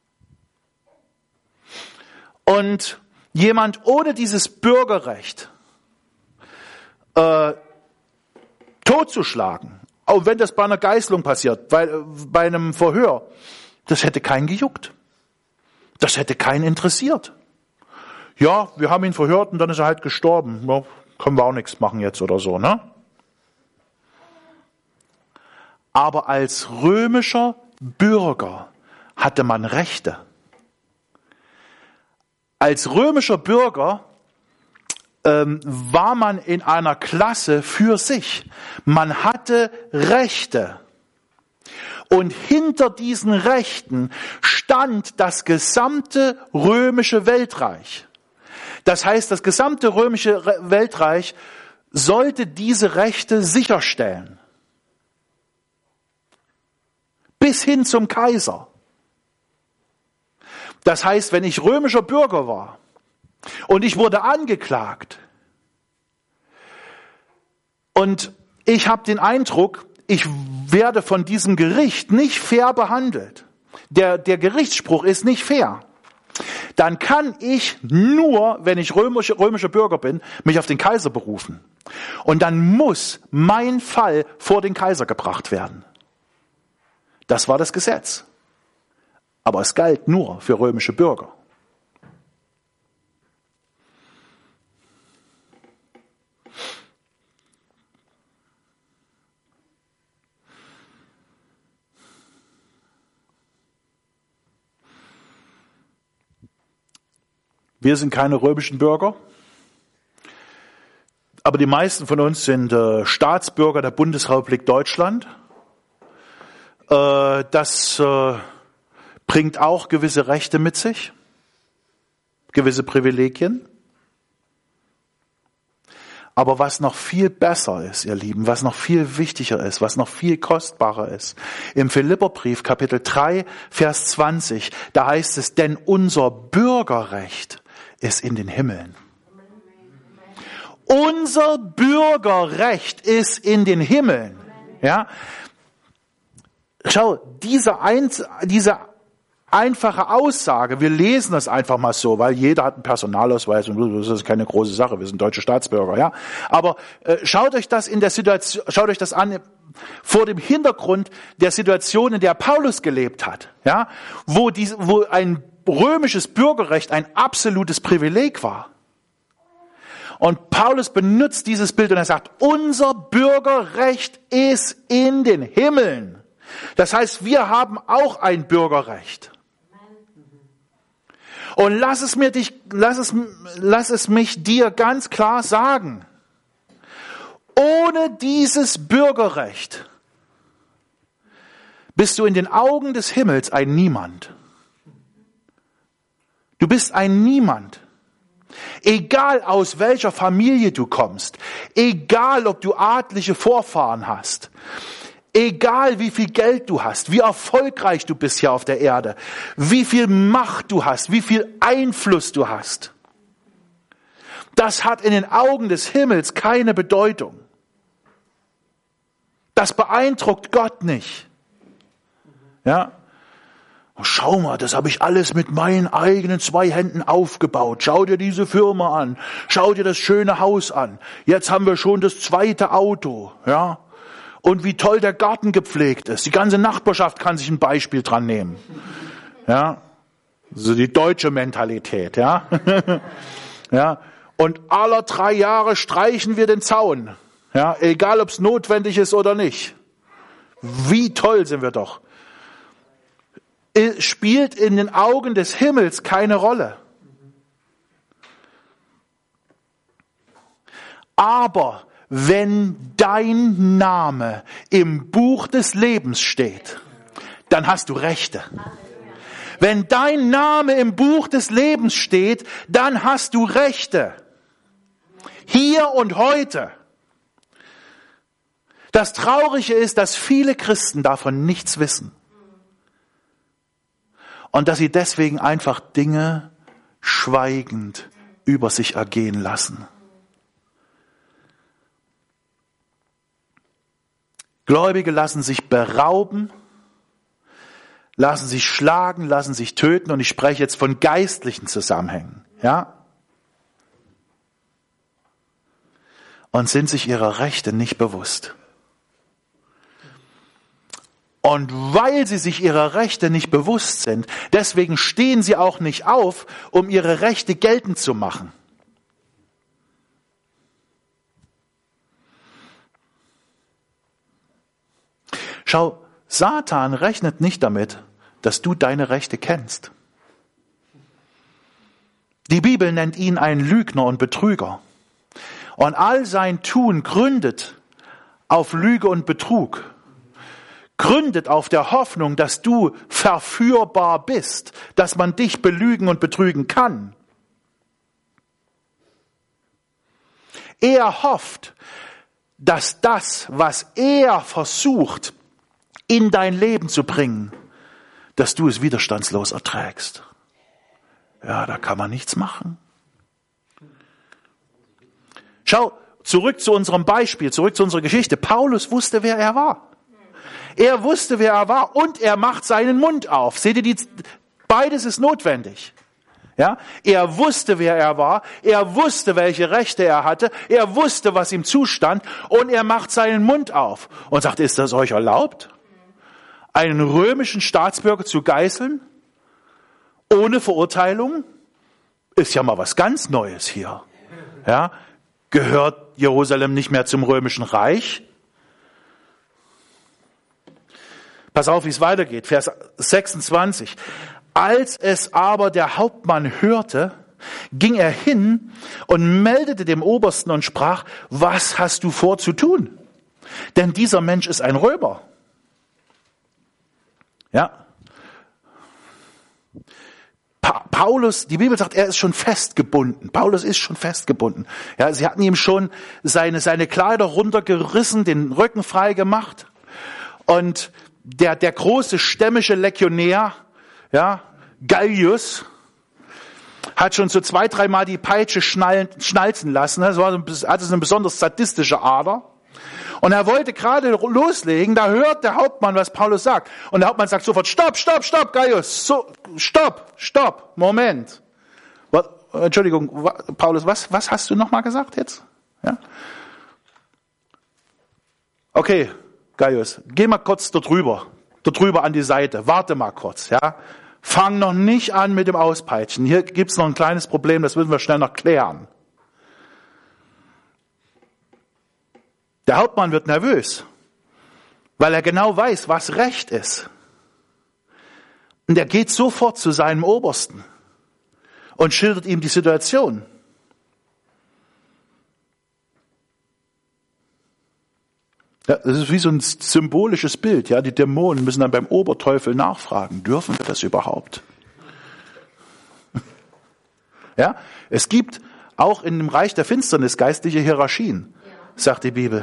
Und jemand ohne dieses Bürgerrecht äh, totzuschlagen, auch wenn das bei einer Geißelung passiert, bei, bei einem Verhör, das hätte keinen gejuckt. Das hätte keinen interessiert. Ja, wir haben ihn verhört und dann ist er halt gestorben. Ja, können wir auch nichts machen jetzt oder so, ne? Aber als römischer Bürger hatte man Rechte. Als römischer Bürger ähm, war man in einer Klasse für sich. Man hatte Rechte. Und hinter diesen Rechten stand das gesamte römische Weltreich. Das heißt, das gesamte römische Weltreich sollte diese Rechte sicherstellen. Bis hin zum Kaiser. Das heißt, wenn ich römischer Bürger war und ich wurde angeklagt und ich habe den Eindruck, ich werde von diesem Gericht nicht fair behandelt, der, der Gerichtsspruch ist nicht fair, dann kann ich nur, wenn ich römischer, römischer Bürger bin, mich auf den Kaiser berufen. Und dann muss mein Fall vor den Kaiser gebracht werden. Das war das Gesetz. Aber es galt nur für römische Bürger. Wir sind keine römischen Bürger, aber die meisten von uns sind äh, Staatsbürger der Bundesrepublik Deutschland. Äh, das äh, bringt auch gewisse Rechte mit sich, gewisse Privilegien. Aber was noch viel besser ist, ihr Lieben, was noch viel wichtiger ist, was noch viel kostbarer ist, im Philipperbrief Kapitel drei, Vers zwanzig, da heißt es, denn unser Bürgerrecht ist in den Himmeln. Unser Bürgerrecht ist in den Himmeln. Ja? Schau, diese, ein, diese einfache Aussage, wir lesen das einfach mal so, weil jeder hat einen Personalausweis und das ist keine große Sache, wir sind deutsche Staatsbürger, ja. Aber äh, schaut euch das in der Situation, schaut euch das an vor dem Hintergrund der Situation, in der Paulus gelebt hat, ja, wo die, wo ein römisches Bürgerrecht ein absolutes Privileg war. Und Paulus benutzt dieses Bild und er sagt, unser Bürgerrecht ist in den Himmeln. Das heißt, wir haben auch ein Bürgerrecht. Und lass es mir dich, lass es, lass es mich dir ganz klar sagen. Ohne dieses Bürgerrecht bist du in den Augen des Himmels ein Niemand. Du bist ein Niemand. Egal aus welcher Familie du kommst, egal ob du adlige Vorfahren hast, egal wie viel Geld du hast, wie erfolgreich du bist hier auf der Erde, wie viel Macht du hast, wie viel Einfluss du hast, das hat in den Augen des Himmels keine Bedeutung. Das beeindruckt Gott nicht. Ja? Schau mal, das habe ich alles mit meinen eigenen zwei Händen aufgebaut. Schau dir diese Firma an. Schau dir das schöne Haus an. Jetzt haben wir schon das zweite Auto. Ja? Und wie toll der Garten gepflegt ist. Die ganze Nachbarschaft kann sich ein Beispiel dran nehmen. Ja? So die deutsche Mentalität. Ja? Ja? Und alle drei Jahre streichen wir den Zaun. Ja? Egal, ob es notwendig ist oder nicht. Wie toll sind wir doch. Spielt in den Augen des Himmels keine Rolle. Aber wenn dein Name im Buch des Lebens steht, dann hast du Rechte. Wenn dein Name im Buch des Lebens steht, dann hast du Rechte. Hier und heute. Das Traurige ist, dass viele Christen davon nichts wissen. Und dass sie deswegen einfach Dinge schweigend über sich ergehen lassen. Gläubige lassen sich berauben, lassen sich schlagen, lassen sich töten. Und ich spreche jetzt von geistlichen Zusammenhängen. Ja? Und sind sich ihrer Rechte nicht bewusst. Und weil sie sich ihrer Rechte nicht bewusst sind, deswegen stehen sie auch nicht auf, um ihre Rechte geltend zu machen. Schau, Satan rechnet nicht damit, dass du deine Rechte kennst. Die Bibel nennt ihn einen Lügner und Betrüger. Und all sein Tun gründet auf Lüge und Betrug. Gründet auf der Hoffnung, dass du verführbar bist, dass man dich belügen und betrügen kann. Er hofft, dass das, was er versucht, in dein Leben zu bringen, dass du es widerstandslos erträgst. Ja, da kann man nichts machen. Schau, zurück zu unserem Beispiel, zurück zu unserer Geschichte. Paulus wusste, wer er war. Er wusste, wer er war, und er macht seinen Mund auf. Seht ihr, die, beides ist notwendig. Ja? Er wusste, wer er war. Er wusste, welche Rechte er hatte. Er wusste, was ihm zustand. Und er macht seinen Mund auf und sagt, ist das euch erlaubt, einen römischen Staatsbürger zu geißeln? Ohne Verurteilung? Ist ja mal was ganz Neues hier. Ja? Gehört Jerusalem nicht mehr zum römischen Reich? Pass auf, wie es weitergeht. Vers sechsundzwanzig. Als es aber der Hauptmann hörte, ging er hin und meldete dem Obersten und sprach, was hast du vor zu tun? Denn dieser Mensch ist ein Römer. Ja. Pa- Paulus, die Bibel sagt, er ist schon festgebunden. Paulus ist schon festgebunden. Ja, sie hatten ihm schon seine, seine Kleider runtergerissen, den Rücken frei gemacht. Und der, der große stämmische Legionär, ja, Gaius, hat schon so zwei, dreimal die Peitsche schnallen, schnalzen lassen. Das war, hatte so eine besonders sadistische Ader. Und er wollte gerade loslegen, da hört der Hauptmann, was Paulus sagt. Und der Hauptmann sagt sofort, stopp, stopp, stopp, Gaius, so, stopp, stopp, Moment. Was, Entschuldigung, was, Paulus, was, was hast du nochmal gesagt jetzt? Ja? Okay, Gaius, geh mal kurz da drüber, da drüber an die Seite, warte mal kurz, ja. Fang noch nicht an mit dem Auspeitschen. Hier gibt's noch ein kleines Problem, das müssen wir schnell noch klären. Der Hauptmann wird nervös, weil er genau weiß, was Recht ist. Und er geht sofort zu seinem Obersten. und schildert ihm die Situation. Ja, das ist wie so ein symbolisches Bild. Ja, die Dämonen müssen dann beim Oberteufel nachfragen, dürfen wir das überhaupt? Ja, es gibt auch in dem Reich der Finsternis geistliche Hierarchien, sagt die Bibel.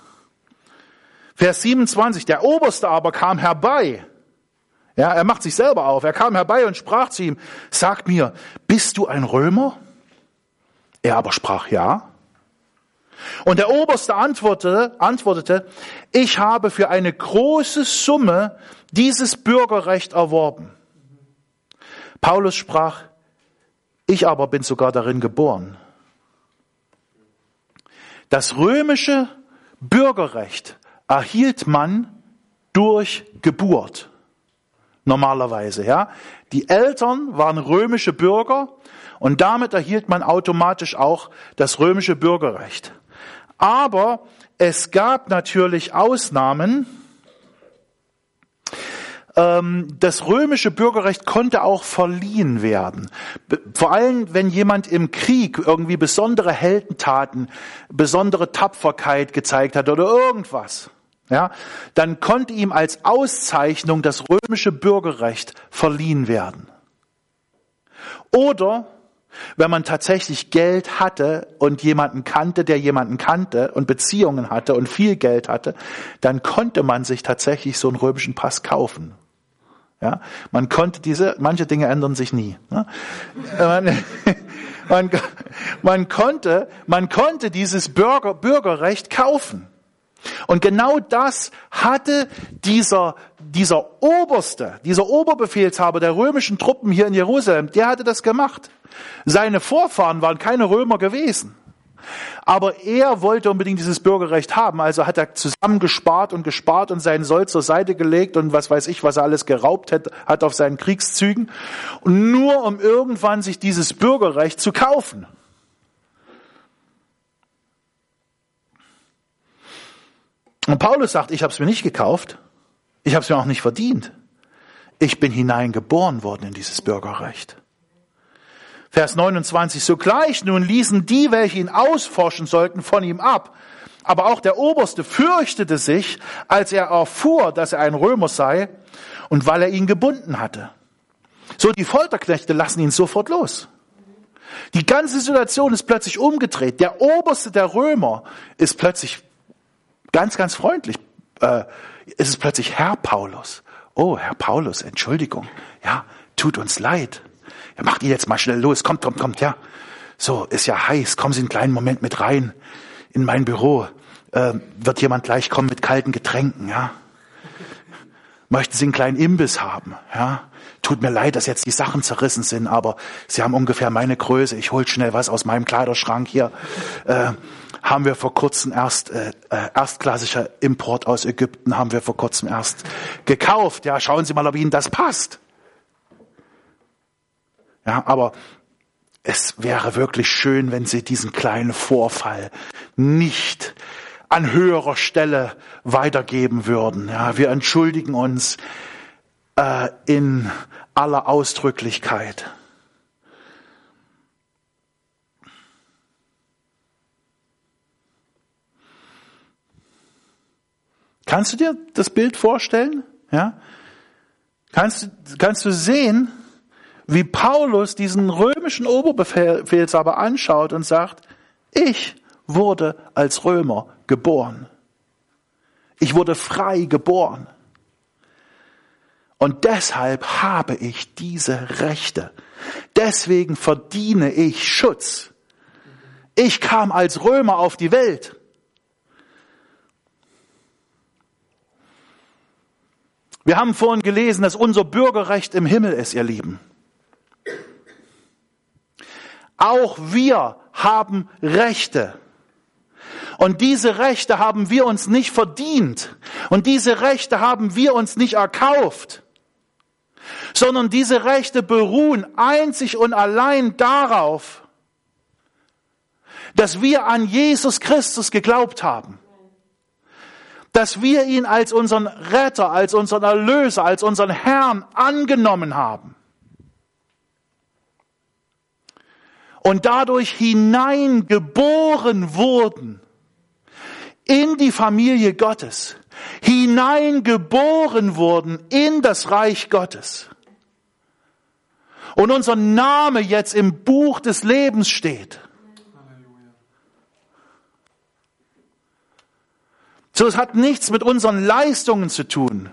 Vers siebenundzwanzig, der Oberste aber kam herbei. Ja, er macht sich selber auf. Er kam herbei und sprach zu ihm, sag mir, bist du ein Römer? Er aber sprach, ja. Und der Oberste antwortete, antwortete, ich habe für eine große Summe dieses Bürgerrecht erworben. Paulus sprach, ich aber bin sogar darin geboren. Das römische Bürgerrecht erhielt man durch Geburt. Normalerweise, ja. Die Eltern waren römische Bürger und damit erhielt man automatisch auch das römische Bürgerrecht. Aber es gab natürlich Ausnahmen. Das römische Bürgerrecht konnte auch verliehen werden. Vor allem, wenn jemand im Krieg irgendwie besondere Heldentaten, besondere Tapferkeit gezeigt hat oder irgendwas, ja, dann konnte ihm als Auszeichnung das römische Bürgerrecht verliehen werden. Oder wenn man tatsächlich Geld hatte und jemanden kannte, der jemanden kannte und Beziehungen hatte und viel Geld hatte, dann konnte man sich tatsächlich so einen römischen Pass kaufen. Ja, man konnte diese, manche Dinge ändern sich nie. Ne? Man, man, man konnte, man konnte dieses Bürger, Bürgerrecht kaufen. Und genau das hatte dieser, dieser Oberste, dieser Oberbefehlshaber der römischen Truppen hier in Jerusalem, der hatte das gemacht. Seine Vorfahren waren keine Römer gewesen. Aber er wollte unbedingt dieses Bürgerrecht haben, also hat er zusammengespart und gespart und seinen Sold zur Seite gelegt und was weiß ich, was er alles geraubt hat, hat auf seinen Kriegszügen, nur um irgendwann sich dieses Bürgerrecht zu kaufen. Und Paulus sagt, ich habe es mir nicht gekauft, ich habe es mir auch nicht verdient. Ich bin hineingeboren worden in dieses Bürgerrecht. Vers neunundzwanzig, sogleich nun ließen die, welche ihn ausforschen sollten, von ihm ab. Aber auch der Oberste fürchtete sich, als er erfuhr, dass er ein Römer sei und weil er ihn gebunden hatte. So, die Folterknechte lassen ihn sofort los. Die ganze Situation ist plötzlich umgedreht. Der Oberste der Römer ist plötzlich ganz, ganz freundlich. Äh, es ist plötzlich Herr Paulus. Oh, Herr Paulus, Entschuldigung. Ja, tut uns leid. Ja, macht ihr jetzt mal schnell los. Kommt, kommt, kommt, ja. So, ist ja heiß. Kommen Sie einen kleinen Moment mit rein in mein Büro. Äh, wird jemand gleich kommen mit kalten Getränken, ja. Möchten Sie einen kleinen Imbiss haben, ja. Tut mir leid, dass jetzt die Sachen zerrissen sind, aber Sie haben ungefähr meine Größe. Ich hol schnell was aus meinem Kleiderschrank hier. Äh, haben wir vor kurzem erst, äh, äh, erstklassischer Import aus Ägypten, haben wir vor kurzem erst gekauft. Ja, schauen Sie mal, ob Ihnen das passt. Ja, aber es wäre wirklich schön, wenn Sie diesen kleinen Vorfall nicht an höherer Stelle weitergeben würden. Ja, wir entschuldigen uns äh, in aller Ausdrücklichkeit. Kannst du dir das Bild vorstellen? Ja? Kannst, kannst du sehen, wie Paulus diesen römischen Oberbefehlshaber anschaut und sagt, ich wurde als Römer geboren. Ich wurde frei geboren. Und deshalb habe ich diese Rechte. Deswegen verdiene ich Schutz. Ich kam als Römer auf die Welt. Wir haben vorhin gelesen, dass unser Bürgerrecht im Himmel ist, ihr Lieben. Auch wir haben Rechte. Und diese Rechte haben wir uns nicht verdient. Und diese Rechte haben wir uns nicht erkauft. Sondern diese Rechte beruhen einzig und allein darauf, dass wir an Jesus Christus geglaubt haben. Dass wir ihn als unseren Retter, als unseren Erlöser, als unseren Herrn angenommen haben. und dadurch hineingeboren wurden in die Familie Gottes, hineingeboren wurden in das Reich Gottes und unser Name jetzt im Buch des Lebens steht. So, es hat nichts mit unseren Leistungen zu tun.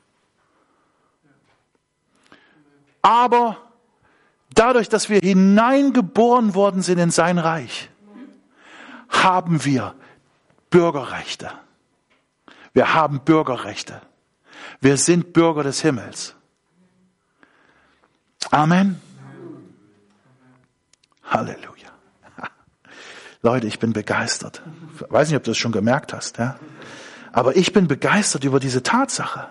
Aber dadurch, dass wir hineingeboren worden sind in sein Reich, haben wir Bürgerrechte. Wir haben Bürgerrechte. Wir sind Bürger des Himmels. Amen. Halleluja. Leute, ich bin begeistert. Ich weiß nicht, ob du das schon gemerkt hast, ja? Aber ich bin begeistert über diese Tatsache.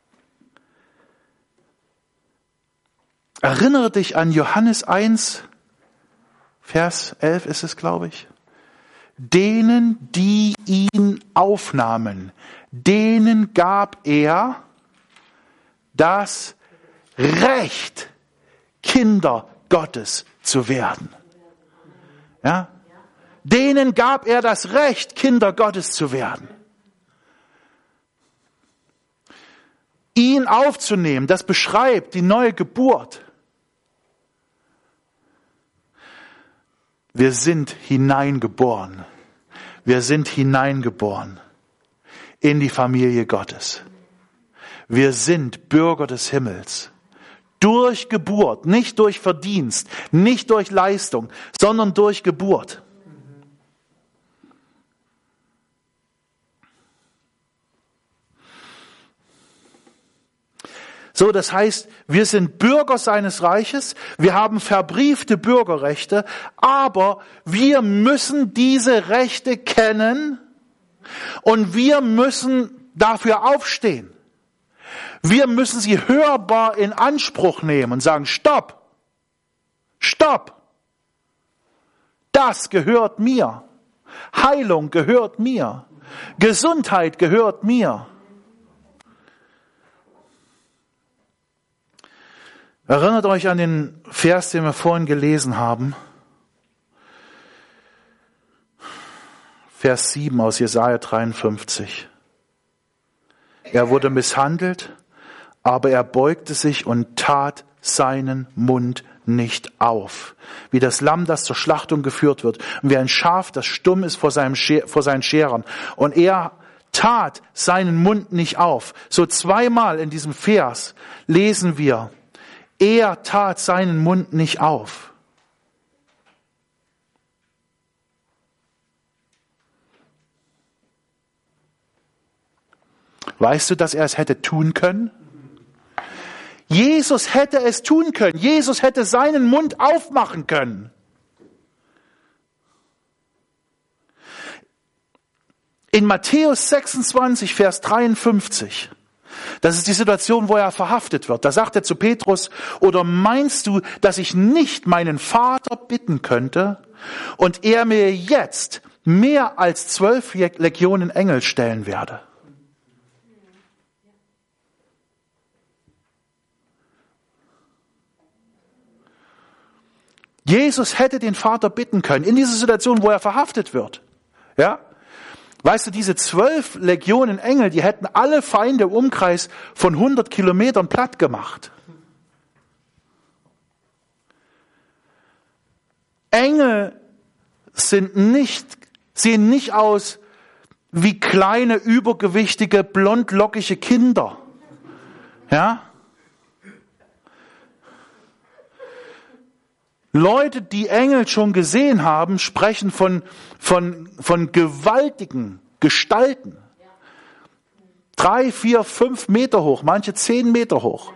Erinnere dich an Johannes eins, Vers elf ist es, glaube ich. Denen, die ihn aufnahmen, denen gab er das Recht, Kinder Gottes zu werden. Ja? Denen gab er das Recht, Kinder Gottes zu werden. Ihn aufzunehmen, das beschreibt die neue Geburt. Wir sind hineingeboren. Wir sind hineingeboren in die Familie Gottes. Wir sind Bürger des Himmels. Durch Geburt, nicht durch Verdienst, nicht durch Leistung, sondern durch Geburt. So, das heißt, wir sind Bürger seines Reiches, wir haben verbriefte Bürgerrechte, aber wir müssen diese Rechte kennen und wir müssen dafür aufstehen. Wir müssen sie hörbar in Anspruch nehmen und sagen, stopp, stopp, das gehört mir, Heilung gehört mir, Gesundheit gehört mir. Erinnert euch an den Vers, den wir vorhin gelesen haben. Vers sieben aus Jesaja dreiundfünfzig. Er wurde misshandelt, aber er beugte sich und tat seinen Mund nicht auf. Wie das Lamm, das zur Schlachtung geführt wird. Und wie ein Schaf, das stumm ist vor, seinem Scher, vor seinen Scherern. Und er tat seinen Mund nicht auf. So zweimal in diesem Vers lesen wir, er tat seinen Mund nicht auf. Weißt du, dass er es hätte tun können? Jesus hätte es tun können. Jesus hätte seinen Mund aufmachen können. In Matthäus sechsundzwanzig, Vers dreiundfünfzig, das ist die Situation, wo er verhaftet wird. Da sagt er zu Petrus, oder meinst du, dass ich nicht meinen Vater bitten könnte und er mir jetzt mehr als zwölf Legionen Engel stellen werde? Jesus hätte den Vater bitten können, in dieser Situation, wo er verhaftet wird. Ja? Weißt du, diese zwölf Legionen Engel, die hätten alle Feinde im Umkreis von hundert Kilometern platt gemacht. Engel sind nicht, sehen nicht aus wie kleine, übergewichtige, blondlockige Kinder. Ja? Leute, die Engel schon gesehen haben, sprechen von, von, von gewaltigen Gestalten. Drei, vier, fünf Meter hoch, manche zehn Meter hoch.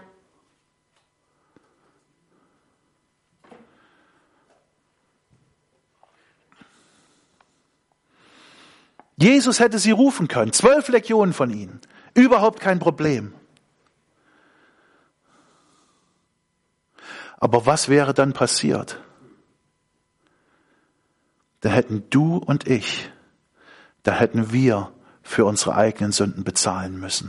Jesus hätte sie rufen können, zwölf Legionen von ihnen. Überhaupt kein Problem. Aber was wäre dann passiert? Da hätten du und ich, da hätten wir für unsere eigenen Sünden bezahlen müssen.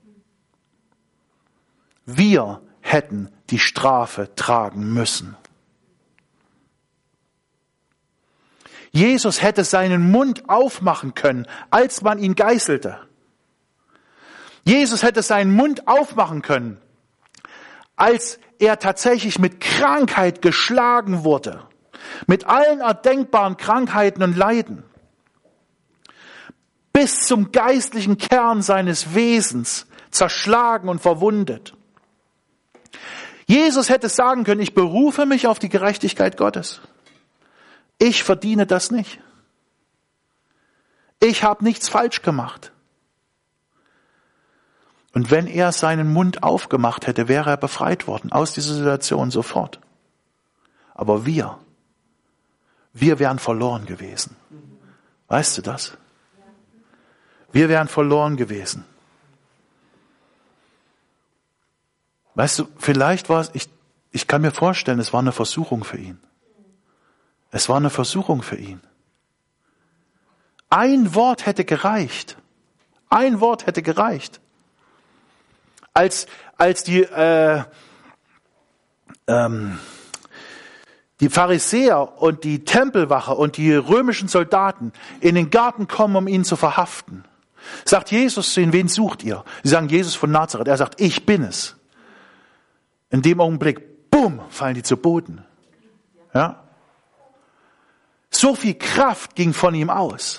Wir hätten die Strafe tragen müssen. Jesus hätte seinen Mund aufmachen können, als man ihn geißelte. Jesus hätte seinen Mund aufmachen können, als er tatsächlich mit Krankheit geschlagen wurde. Mit allen erdenkbaren Krankheiten und Leiden. Bis zum geistlichen Kern seines Wesens zerschlagen und verwundet. Jesus hätte sagen können, ich berufe mich auf die Gerechtigkeit Gottes. Ich verdiene das nicht. Ich habe nichts falsch gemacht. Und wenn er seinen Mund aufgemacht hätte, wäre er befreit worden aus dieser Situation sofort. Aber wir, wir wären verloren gewesen. Weißt du das? Wir wären verloren gewesen. Weißt du, vielleicht war es, ich, ich kann mir vorstellen, es war eine Versuchung für ihn. Es war eine Versuchung für ihn. Ein Wort hätte gereicht. Ein Wort hätte gereicht. Als, als die, äh, ähm, die Pharisäer und die Tempelwache und die römischen Soldaten in den Garten kommen, um ihn zu verhaften, sagt Jesus zu ihnen, wen sucht ihr? Sie sagen, Jesus von Nazareth. Er sagt, ich bin es. In dem Augenblick, bumm, fallen die zu Boden. Ja? So viel Kraft ging von ihm aus.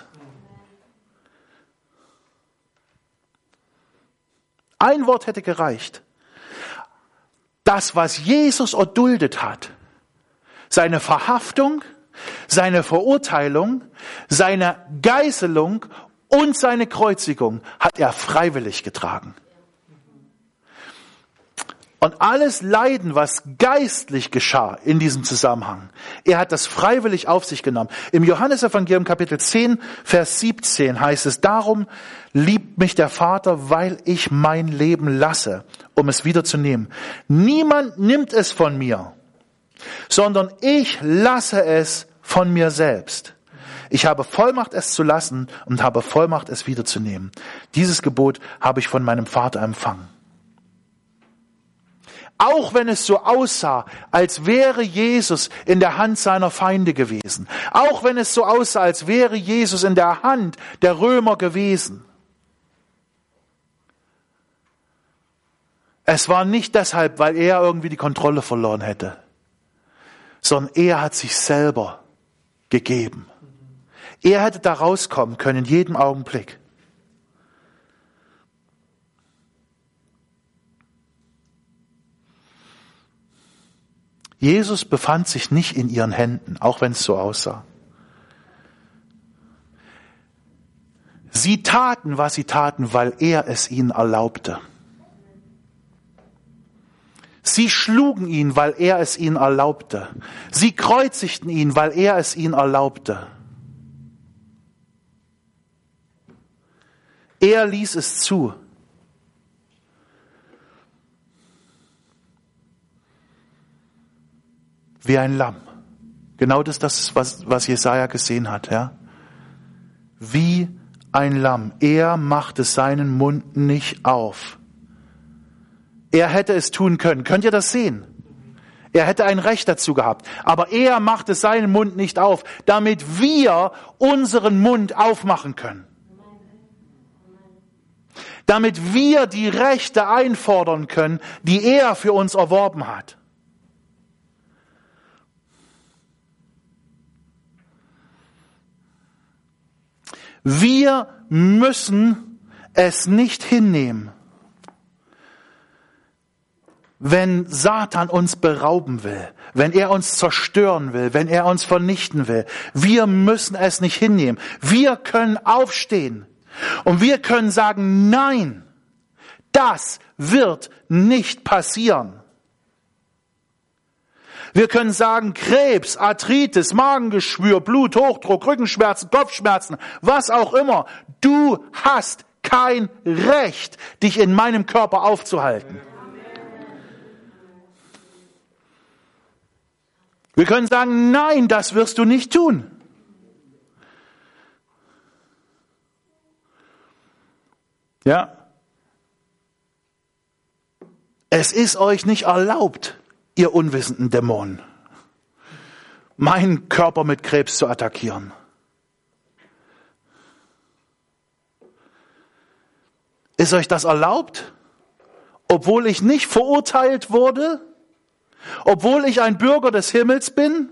Ein Wort hätte gereicht. Das, was Jesus erduldet hat, seine Verhaftung, seine Verurteilung, seine Geißelung und seine Kreuzigung, hat er freiwillig getragen. Und alles Leiden, was geistlich geschah in diesem Zusammenhang, er hat das freiwillig auf sich genommen. Im Johannesevangelium Kapitel zehn, Vers siebzehn heißt es, darum liebt mich der Vater, weil ich mein Leben lasse, um es wieder zu nehmen. Niemand nimmt es von mir, sondern ich lasse es von mir selbst. Ich habe Vollmacht, es zu lassen und habe Vollmacht, es wiederzunehmen. Dieses Gebot habe ich von meinem Vater empfangen. Auch wenn es so aussah, als wäre Jesus in der Hand seiner Feinde gewesen. Auch wenn es so aussah, als wäre Jesus in der Hand der Römer gewesen. Es war nicht deshalb, weil er irgendwie die Kontrolle verloren hätte, sondern er hat sich selber gegeben. Er hätte da rauskommen können in jedem Augenblick. Jesus befand sich nicht in ihren Händen, auch wenn es so aussah. Sie taten, was sie taten, weil er es ihnen erlaubte. Sie schlugen ihn, weil er es ihnen erlaubte. Sie kreuzigten ihn, weil er es ihnen erlaubte. Er ließ es zu. Wie ein Lamm. Genau das, das was, was Jesaja gesehen hat, ja. Wie ein Lamm. Er machte seinen Mund nicht auf. Er hätte es tun können. Könnt ihr das sehen? Er hätte ein Recht dazu gehabt. Aber er machte seinen Mund nicht auf, damit wir unseren Mund aufmachen können. Damit wir die Rechte einfordern können, die er für uns erworben hat. Wir müssen es nicht hinnehmen, wenn Satan uns berauben will, wenn er uns zerstören will, wenn er uns vernichten will. Wir müssen es nicht hinnehmen. Wir können aufstehen und wir können sagen, nein, das wird nicht passieren. Wir können sagen, Krebs, Arthritis, Magengeschwür, Bluthochdruck, Rückenschmerzen, Kopfschmerzen, was auch immer. Du hast kein Recht, dich in meinem Körper aufzuhalten. Wir können sagen, nein, das wirst du nicht tun. Ja. Es ist euch nicht erlaubt, ihr unwissenden Dämonen, meinen Körper mit Krebs zu attackieren. Ist euch das erlaubt? Obwohl ich nicht verurteilt wurde? Obwohl ich ein Bürger des Himmels bin?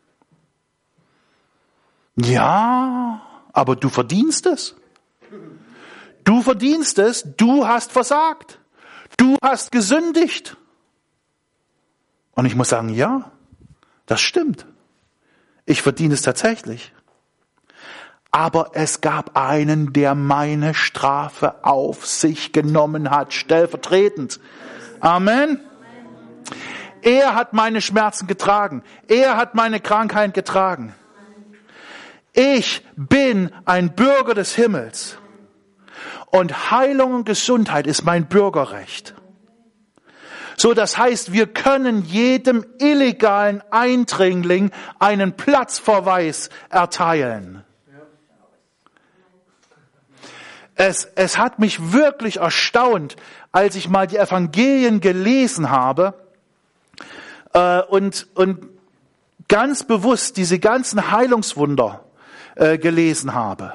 Ja, aber du verdienst es. Du verdienst es, du hast versagt. Du hast gesündigt. Und ich muss sagen, ja, das stimmt. Ich verdiene es tatsächlich. Aber es gab einen, der meine Strafe auf sich genommen hat, stellvertretend. Amen. Er hat meine Schmerzen getragen. Er hat meine Krankheit getragen. Ich bin ein Bürger des Himmels. Und Heilung und Gesundheit ist mein Bürgerrecht. So, das heißt, wir können jedem illegalen Eindringling einen Platzverweis erteilen. Es, es hat mich wirklich erstaunt, als ich mal die Evangelien gelesen habe äh, und, und ganz bewusst diese ganzen Heilungswunder äh, gelesen habe.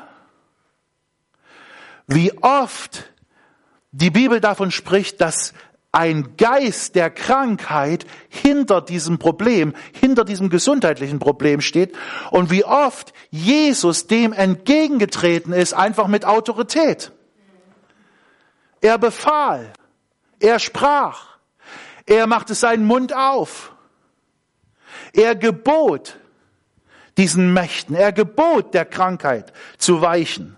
Wie oft die Bibel davon spricht, dass ein Geist der Krankheit hinter diesem Problem, hinter diesem gesundheitlichen Problem steht und wie oft Jesus dem entgegengetreten ist, einfach mit Autorität. Er befahl, er sprach, er machte seinen Mund auf, er gebot diesen Mächten, er gebot der Krankheit zu weichen.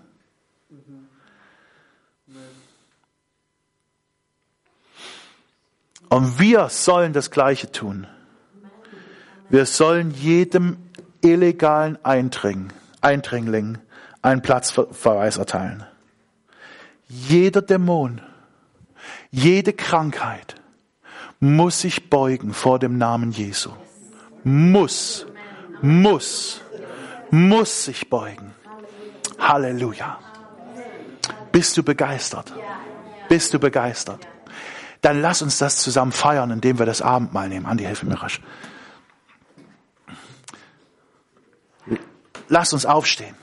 Und wir sollen das Gleiche tun. Wir sollen jedem illegalen Eindring, Eindringling einen Platzverweis erteilen. Jeder Dämon, jede Krankheit muss sich beugen vor dem Namen Jesu. Muss, muss, muss sich beugen. Halleluja. Bist du begeistert? Bist du begeistert? Dann lass uns das zusammen feiern, indem wir das Abendmahl nehmen. Andi, hilf mir rasch. Lass uns aufstehen.